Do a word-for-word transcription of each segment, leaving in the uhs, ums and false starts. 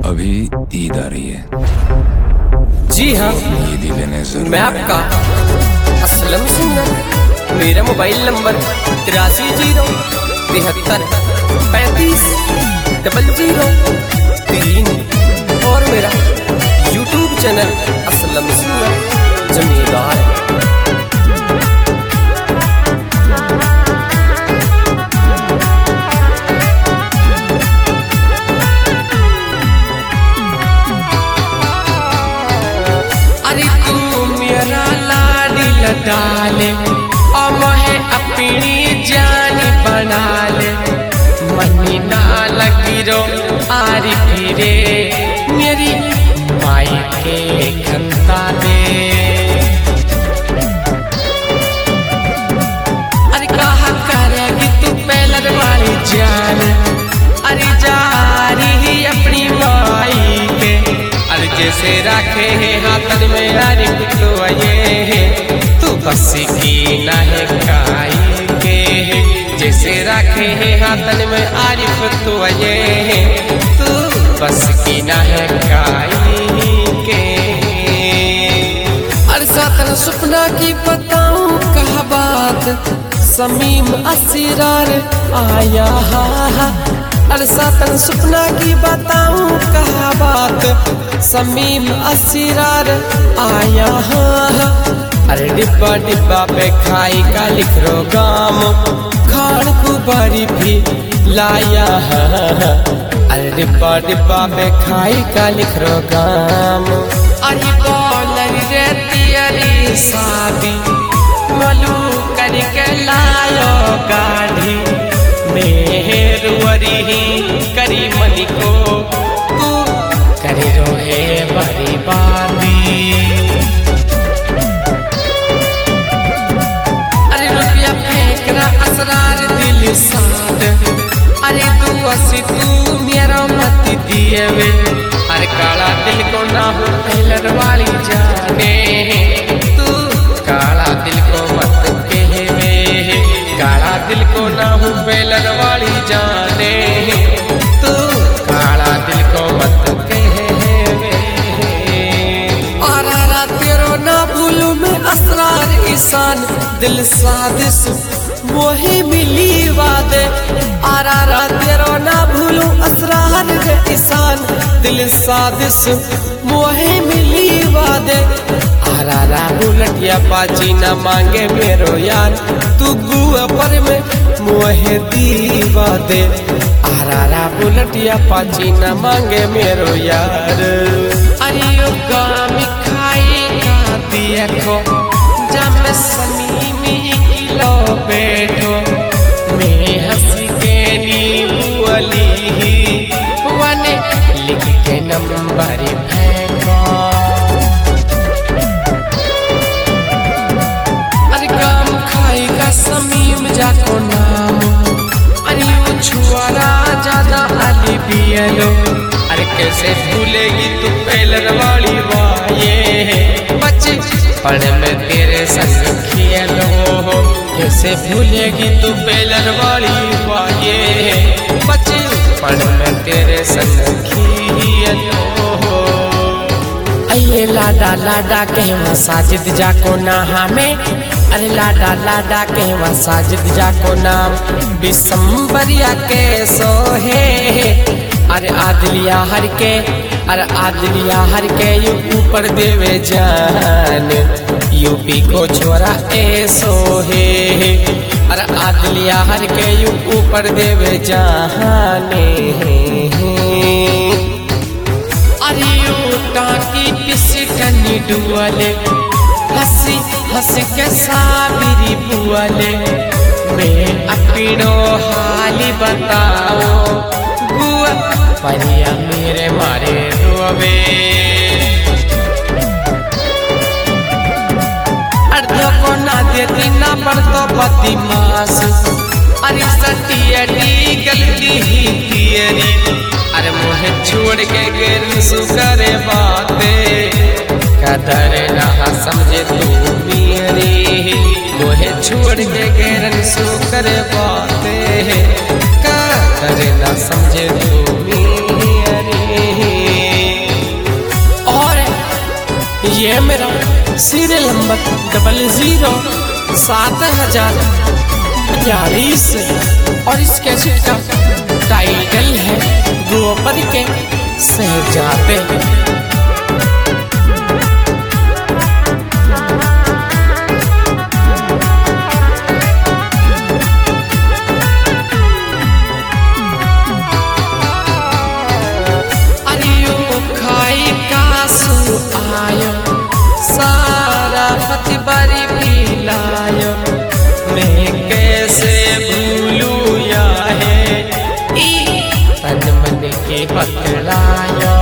अभी ईद आ रही है। जी हाँ, ईद लेने जरूर मैं आपका असलम सिंह। मेरा मोबाइल नंबर तिरासी जीरो तिहत्तर पैंतीस डबल जीरो तीन और मेरा यूट्यूब चैनल असलम सिंह जमींदार। डाले और मोहे अपनी जान बना ले, मनी ना लगी रो आरी फिरे मेरी माई के खंता दे। अरे कहा करेगी तू पहलर वाली जान, अरे जा रही अपनी माई के। अरे जैसे रखे है हाथन में अरे तो ये बस की नहे काई के, जैसे रखे है हाथन में आरिफ तो ये तू बस की नहे काई के। अरे सातन सपना की बताऊं कहा बात, समीम असीरार आया। अरे सातन सपना की बताऊं कहा बात, समीम असीरार आया। अरे डिब्बा डिब्बा पे खाई का लिख रो गाम, खान को बारी भी लाया। अरे डिब्बा डिब्बा पे खाई का लिख रो गाम। अरे बोलर रे तेरी शादी मलू करके लायो गाड़ी, मेहरवरी करी मनी को तू करे रोहे बड़ी बादी। असरार दिल साथ अरे तू असी तू मेरा मत दिए वे। अरे काला दिल को ना हो पहलर वाली जाने, तू काला दिल को मत कहे वे। काला दिल को ना हो पहलर वाली जाने, तू काला दिल को मत कहे वे। और तेरो ना भूलू मैं असरार ईसान दिल सादिश वही मिली वादे। आरा रा तेरो ना भूलू असरार ईसान दिल सादिश वही मिली वादे। आरा रा बुलटिया पाची न मांगे मेरो यार, तू गुआ पर में मोहे दीवा दे। आरा रा बुलटिया पाची न मांगे मेरो यार। अरे गाम खाई का देखो जब समीमी किलो बैठो, मैं हंसी के नींबू वाली वन लिख के नंबर फेंको। अरे काम खाई का समीम जाको नाम, अरे वो छुआरा ज्यादा अली पियलो। अरे कैसे भूलेगी तू पहलर वाली वाये बच्चे पढ़ में तेरे संग खेलो। कैसे भूलेगी तू पहलर वाली वाये बच्चे पढ़ में तेरे संग खेलो। अये लाडा लाडा कहवा साजिद जाको नहा में, अरे लाडा लाडा कहवा साजिद जाको नाम। बिसम्बरिया के सोहे अरे आदलिया हर के, अरे आदलिया हर के यू ऊपर देवे जान, यूपी को छोरा ऐसो है। अरे आदलिया हर के यू ऊपर देवे जाने। अरे यू टाकी पिसकनी डुअले, हंसी हंस के साबिरी बुअले। मैं अपनो हाली बताओ बुआ परिया मेरे मारे रोवे। अर्धो को ना देती ना पर तो पति मास, अरे सटियटी गलती ही तेरी। अरे मोहे छोड़ के गैर सुकरे बातें, कदर ना समझे तू मेरी। मोहे छोड़ के गैर सुकरे बातें, कदर ना समझे तू मेरी। है मेरा सीरियल नंबर डबल जीरो सात हजार बयालीस और इस कैसेट का टाइटल है गोबर के शहजादे। सारा पति बारी पिलायो मैं कैसे भूलूं या है तन मन के पकड़ायो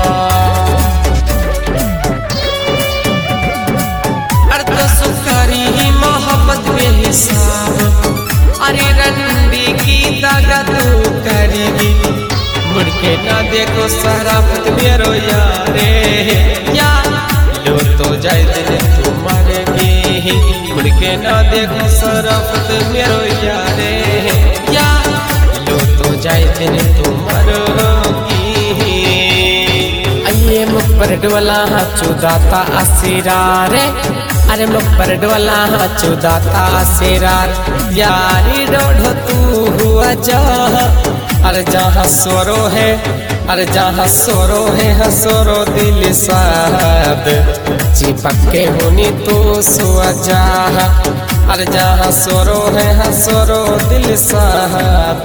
अर्थ सुखारी ही मोहब्बत बेहिसाब अरे रंडी की दागा तू करेगी मुड़ के ना देखो सारा पत मेरो यारे या लो तो जाए दिन तू मरेगी मुड़ के ना देखो सरफत मेरो यारे या लो तो जाए दिन तू मरोगी। अये मुख पर डोला चुदाता असिरारे अरे मुख पर डोला चुदाता असिरार यारी डोढ़ तू हुआ जा अरे जहाँ सोरो है अरे जहाँ सोरो है हसोरो दिल साद चिपक के होनी तू सुआ जा अरे जहाँ सोरो है हसोरो दिल साद।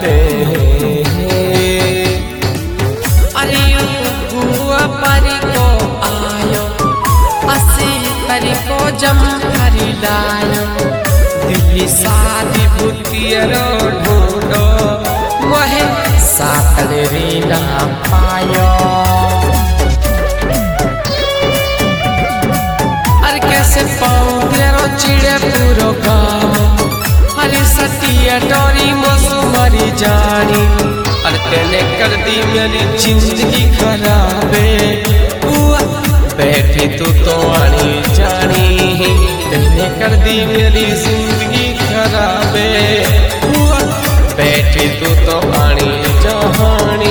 अरे हुआ परी को आयो असी परी को जम हरी लायो दिल सादी भूतियरो ढूंढो मोहे साकल रीना पायो अरे कैसे पाऊं तेरो चिड़े पूरो गाँव हरी सतिया डोरी मोसू मरी जानी अरे तेने कर दी मेरी जिंदगी खराबे बैठी तू तो आनी जानी तेने कर दी मेरी जिंदगी खराबे बैठी तू तो आनी जहानी।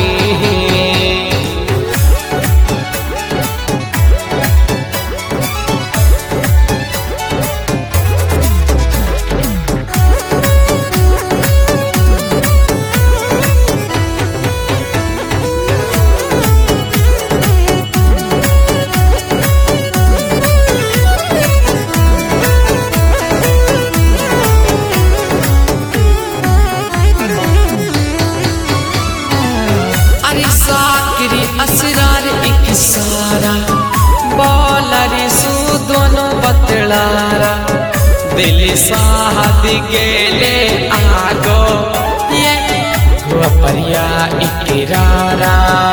असरार एक सारा बॉलरी सू दोनों बतलारा दिल साहद गेले आगो ये परिया इकरारा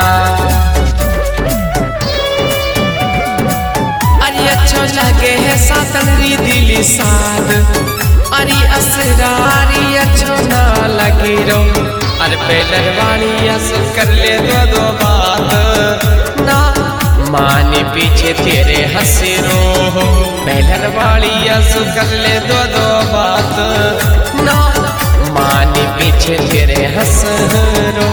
अरे अच्छो लगे है सातनरी दिल साध अरे असरारी अच्छो ना लगे रो अरे पेलर वाली सु कर ले दो दो बात ना माने पीछे तेरे हसीरो पेलर वाली सु कर ले दो दो बात ना माने पीछे तेरे हसरो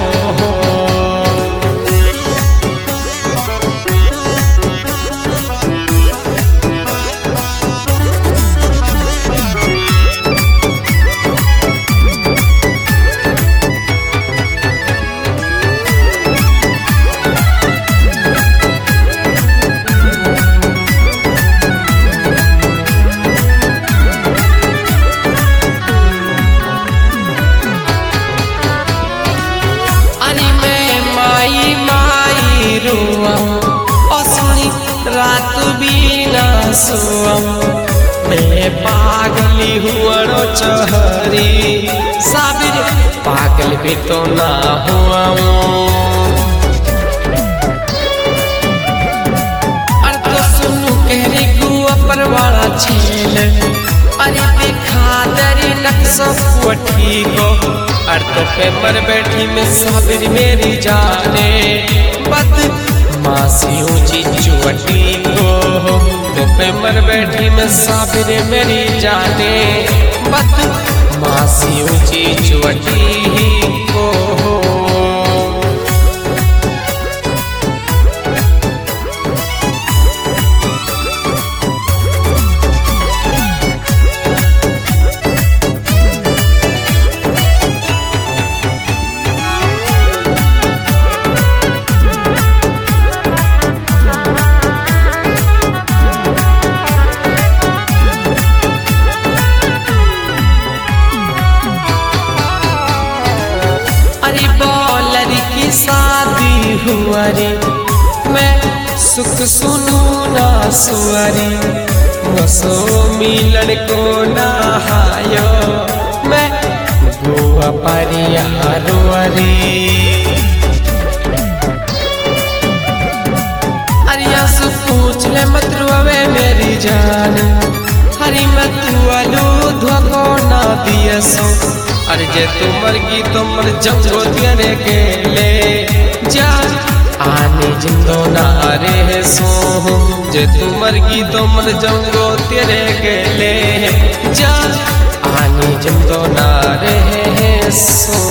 रात भी ना सोम मैं पागली हुआ चहरी साबिर पागल भी तो ना हुआ अरे तो सुनू कहरी गुआ पर वाला छेल अरे देखा दरी नक्सो फुटी को अर्थ पे मर बैठी में साबिर मेरी जाने बद मासी ऊंची चुवटी को तो पे मर बैठी में साबिर मेरी जाने बद मासी ऊंची चुवटी को मैं सुख सुनू ना सुअरी मसो मिलन को नहायो मैं गुआ परिया रुअरी अरिया सु पूछ ले मत रुआवे मेरी जान हरी मत वालू धोको ना दिए सो अरे जे तू मर गई तो मर जंगो तेरे के ले जान आने जिंदो ना रे सो जे तू मर गई तो मर जंगो तेरे के ले जान आने जिंदो ना रे सो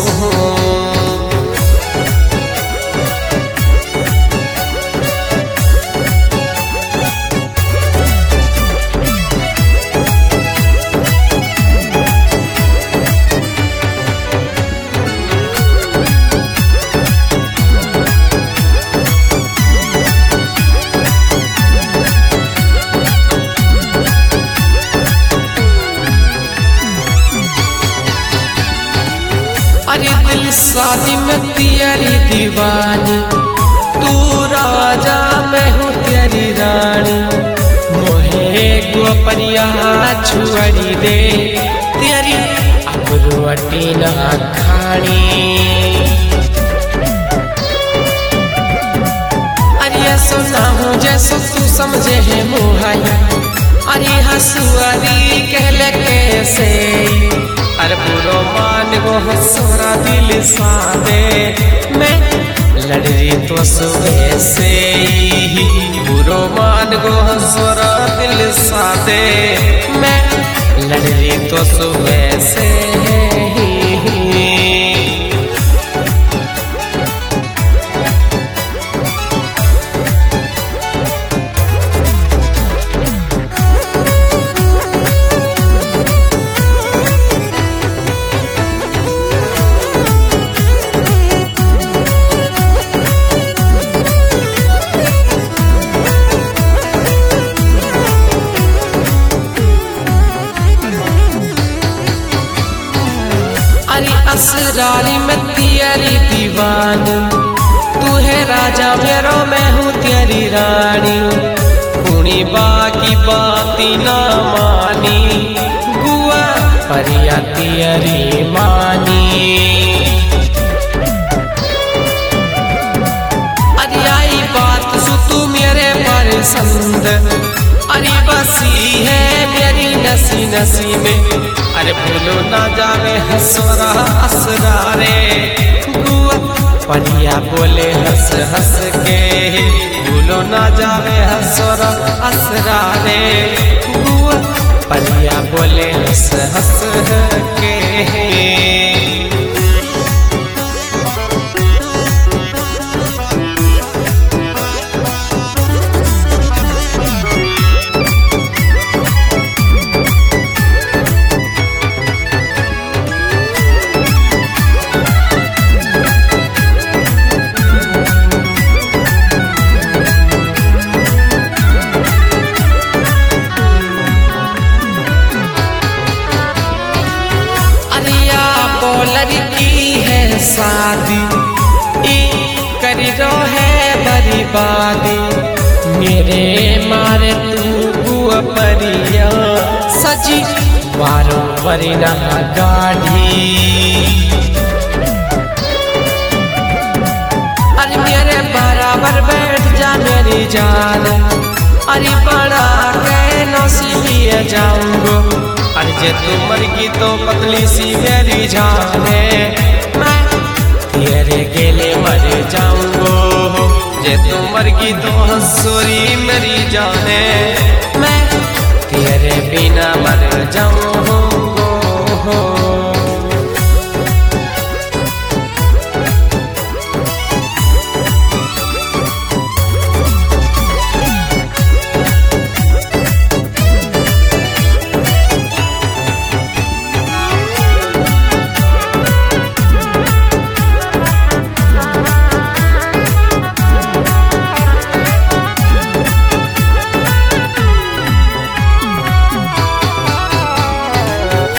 अरे दिल शादी में तेरी दीवानी तू राजा मैं हूँ तेरी रानी मोहे गोपरिया छुअरी दे तेरी अब रोटी ना खानी अरे सुना हूँ जैसो तू समझे है मुहाया अरे हसुआरी कहले कैसे अरे बुरो मान गो हसोरा दिल सादे मैं लड़ रही तो सुबह से बुरो मान गो हसोरा दिल सादे मैं लड़ रही तो सुबह से असरारी में तेरी दीवानी तू है राजा मेरो मैं हूँ तेरी रानी पुणी बाकी बाती ना मानी गुआ परिया तेरी मानी अरे आई बात सु तू मेरे पसंद अरे बसी है मेरी नसी नसी में अरे भूलो ना जावे हसोरा असरारे गुआ परिया बोले हंस हंस के भूलो ना जावे हसोरा असरारे गुआ परिया बोले हंस हंस के लड़की है शादी करी रो है बर्बादी मेरे मारे तू गुआ परिया सजी वारो वरिना गाढ़ी अरे मेरे बराबर बैठ जा मेरी जान अरे बड़ा कहनो सी जाऊंगो अरे जे तू मर गई तो पतली सी मेरी जाने मैं तेरे गेले मर जाऊंगो जे तू मर गई तो हंसोरी मेरी जाने मैं तेरे बिना मर जाऊं